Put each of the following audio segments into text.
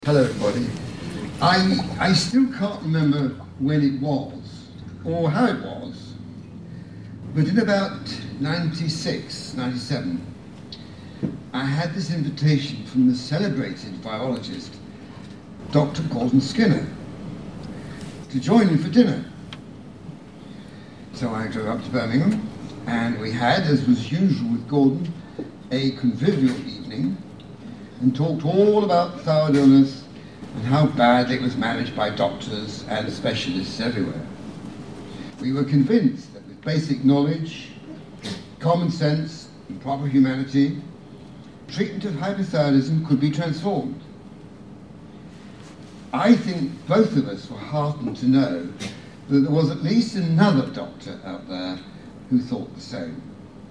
Hello everybody. I still can't remember when it was or how it was, but in about 96, 97, I had this invitation from the celebrated biologist, Dr. Gordon Skinner, to join him for dinner. So I drove up to Birmingham, and we had, as was usual with Gordon, a convivial evening, and talked all about thyroid illness and how badly it was managed by doctors and specialists everywhere. We were convinced that with basic knowledge, common sense, and proper humanity, treatment of hypothyroidism could be transformed. I think both of us were heartened to know that there was at least another doctor out there who thought the same.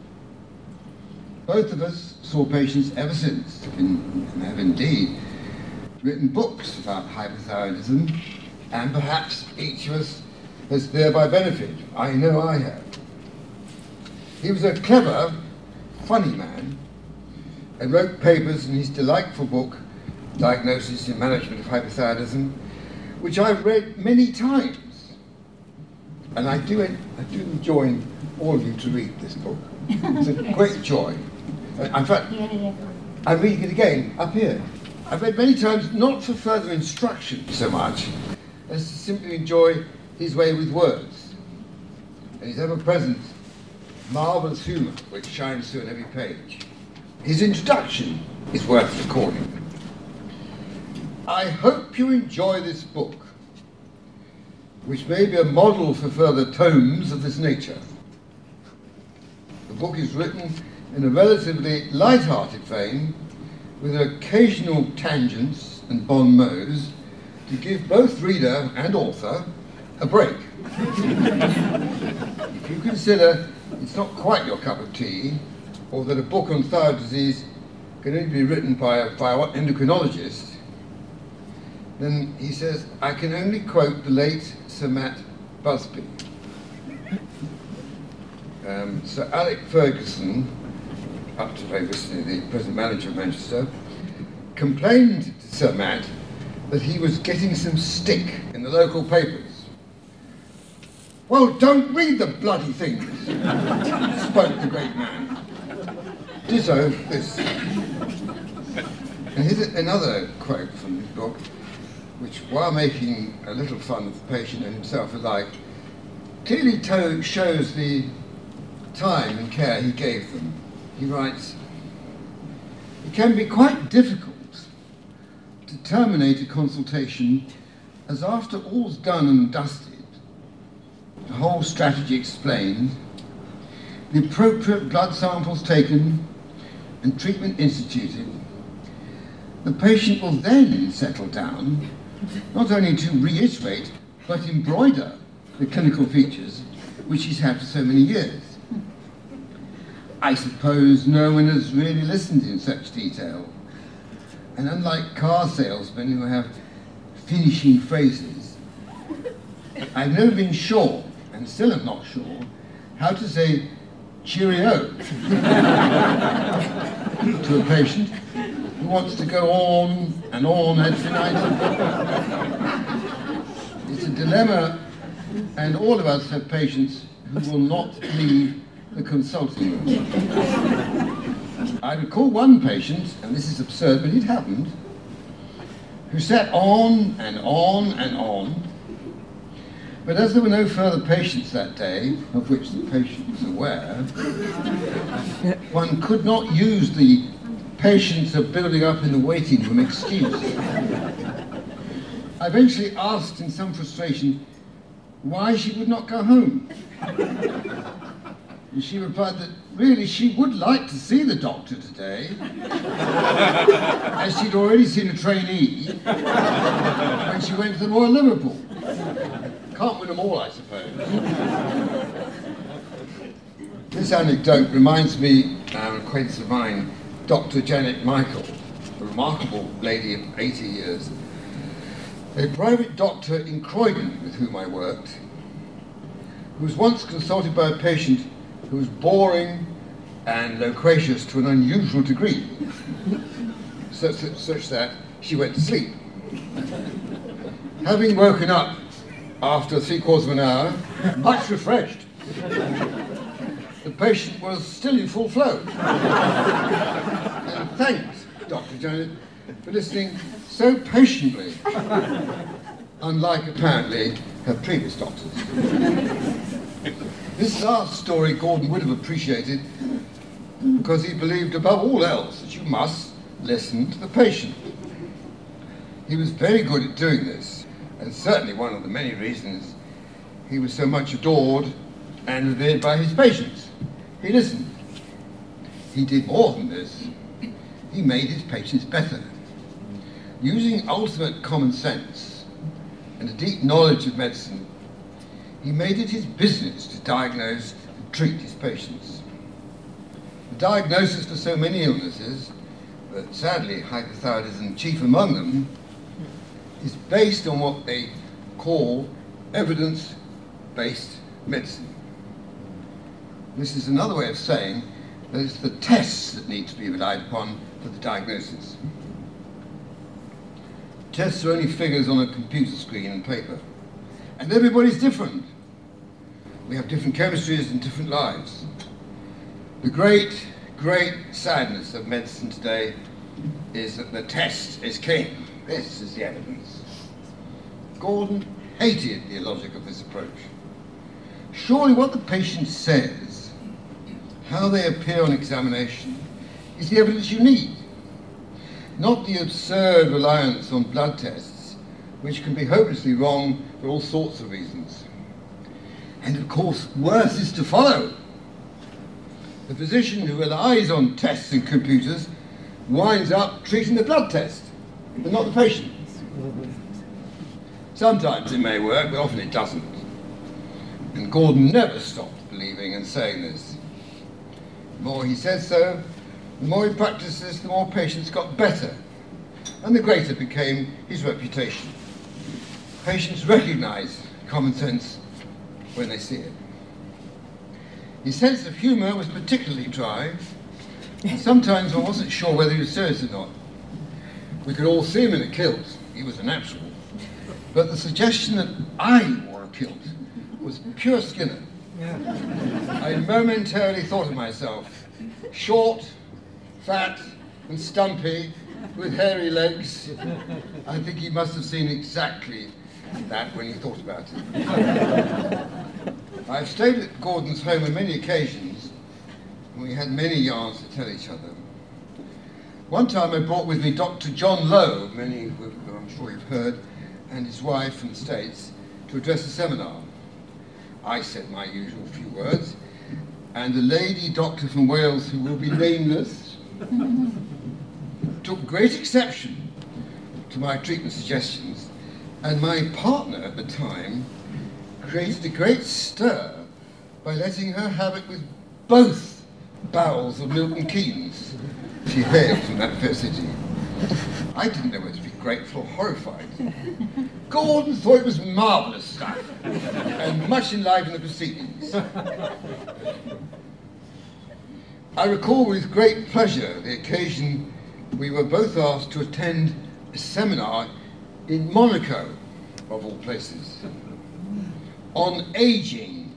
Both of us saw patients ever since, and have indeed written books about hypothyroidism, and perhaps each of us has thereby benefited. I know I have. He was a clever, funny man, and wrote papers in his delightful book, Diagnosis and Management of Hypothyroidism, which I've read many times. And I do enjoin all of you to read this book. It's a great joy. In fact, I'm reading it again up here. I've read many times, not for further instruction so much, as to simply enjoy his way with words, and his ever-present, marvellous humour, which shines through on every page. His introduction is worth recording. I hope you enjoy this book, which may be a model for further tomes of this nature. The book is written in a relatively light-hearted vein, with occasional tangents and bon mots to give both reader and author a break. If you consider it's not quite your cup of tea, or that a book on thyroid disease can only be written by an endocrinologist, then he says, I can only quote the late Sir Matt Busby. Sir Alec Ferguson, up to very recently the present manager of Manchester, complained to Sir Matt that he was getting some stick in the local papers. Well, don't read the bloody things, spoke the great man. Ditto this. And here's another quote from his book, which, while making a little fun of the patient and himself alike, clearly shows the time and care he gave them. He writes, it can be quite difficult to terminate a consultation as after all's done and dusted, the whole strategy explained, the appropriate blood samples taken and treatment instituted, the patient will then settle down, not only to reiterate, but embroider the clinical features which he's had for so many years. I suppose no one has really listened in such detail, and unlike car salesmen who have finishing phrases, I've never been sure, and still am not sure, how to say cheerio to a patient who wants to go on and on ad infinitum. It's a dilemma, and all of us have patients who will not leave the consulting room. I recall one patient, and this is absurd, but it happened, who sat on and on and on, but as there were no further patients that day, of which the patient was aware, one could not use the patients are building up in the waiting room excuse. I eventually asked in some frustration why she would not go home. And she replied that really she would like to see the doctor today, as she'd already seen a trainee when she went to the Royal Liverpool. Can't win them all, I suppose. This anecdote reminds me of an acquaintance of mine, Dr. Janet Michael, a remarkable lady of 80 years, a private doctor in Croydon with whom I worked, who was once consulted by a patient who was boring and loquacious to an unusual degree, such that she went to sleep. Having woken up after 3/4 of an hour, much refreshed, the patient was still in full flow. And thanked Dr. Janet for listening so patiently, unlike apparently her previous doctors. This last story Gordon would have appreciated because he believed above all else that you must listen to the patient. He was very good at doing this, and certainly one of the many reasons he was so much adored and revered by his patients. He listened. He did more than this. He made his patients better. Using ultimate common sense and a deep knowledge of medicine, he made it his business to diagnose and treat his patients. The diagnosis for so many illnesses, but sadly hypothyroidism chief among them, is based on what they call evidence-based medicine. This is another way of saying that it's the tests that need to be relied upon for the diagnosis. Tests are only figures on a computer screen and paper. And everybody's different. We have different chemistries and different lives. The great, great sadness of medicine today is that the test is king. This is the evidence. Gordon hated the illogic of this approach. Surely what the patient says, how they appear on examination, is the evidence you need, not the absurd reliance on blood tests, which can be hopelessly wrong for all sorts of reasons. And of course, worse is to follow. The physician who relies on tests and computers winds up treating the blood test, but not the patient. Sometimes it may work, but often it doesn't. And Gordon never stopped believing and saying this. The more he said so, the more he practiced this, the more patients got better, and the greater became his reputation. Patients recognize common sense when they see it. His sense of humour was particularly dry, and sometimes I wasn't sure whether he was serious or not. We could all see him in a kilt. He was a natural. But the suggestion that I wore a kilt was pure Skinner. I momentarily thought of myself, short, fat and stumpy, with hairy legs. I think he must have seen exactly that when he thought about it. I've stayed at Gordon's home on many occasions, and we had many yarns to tell each other. One time I brought with me Dr. John Lowe, many who I'm sure you've heard, and his wife from the States, to address a seminar. I said my usual few words, and a lady doctor from Wales, who will be nameless, took great exception to my treatment suggestions, and my partner at the time created a great stir by letting her have it with both bowels of Milton Keynes. She hailed from that fair city. I didn't know whether to be grateful or horrified. Gordon thought it was marvellous stuff, and much enlivened the proceedings. I recall with great pleasure the occasion we were both asked to attend a seminar in Monaco, of all places, on ageing.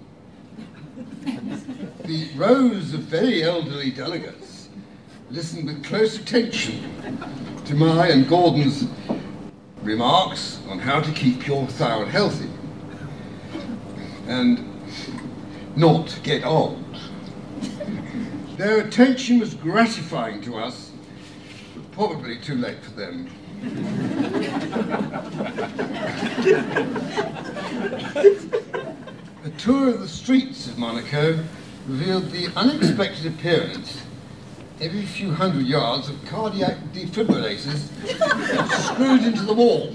The rows of very elderly delegates listened with close attention to my and Gordon's remarks on how to keep your thyroid healthy and not get old. Their attention was gratifying to us, but probably too late for them. A tour of the streets of Monaco revealed the unexpected appearance every few hundred yards of cardiac defibrillators screwed into the wall.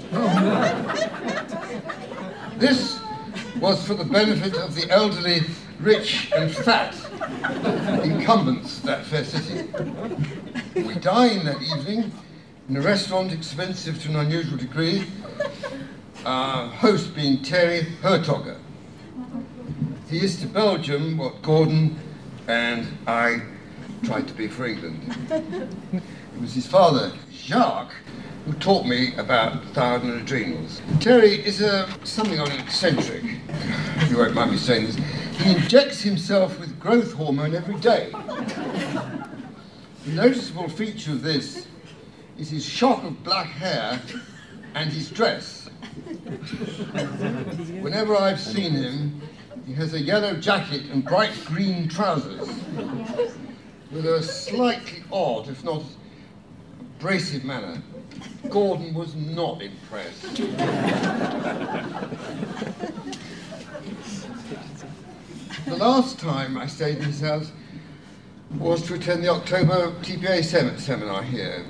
This was for the benefit of the elderly, rich and fat incumbents of that fair city. We dined that evening in a restaurant expensive to an unusual degree, our host being Thierry Hertoghe. He is to Belgium what Gordon and I tried to be for England. It was his father, Jacques, who taught me about thyroid and adrenals. Terry is something of an eccentric. You won't mind me saying this. He injects himself with growth hormone every day. The noticeable feature of this is his shock of black hair and his dress. Whenever I've seen him, he has a yellow jacket and bright green trousers, with a slightly odd, if not abrasive manner. Gordon was not impressed. The last time I stayed in his house was to attend the October TPA seminar here.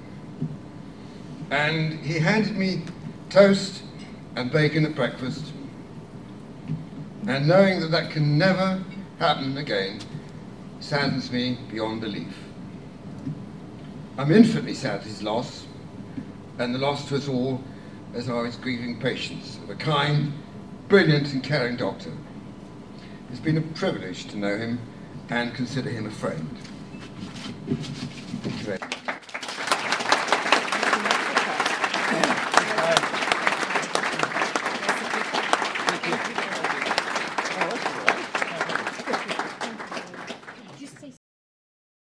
And he handed me toast and bacon at breakfast. And knowing that that can never happen again saddens me beyond belief. I'm infinitely sad at his loss, and the loss to us all as I was grieving patients of a kind, brilliant and caring doctor. It's been a privilege to know him and consider him a friend. Thank you very much.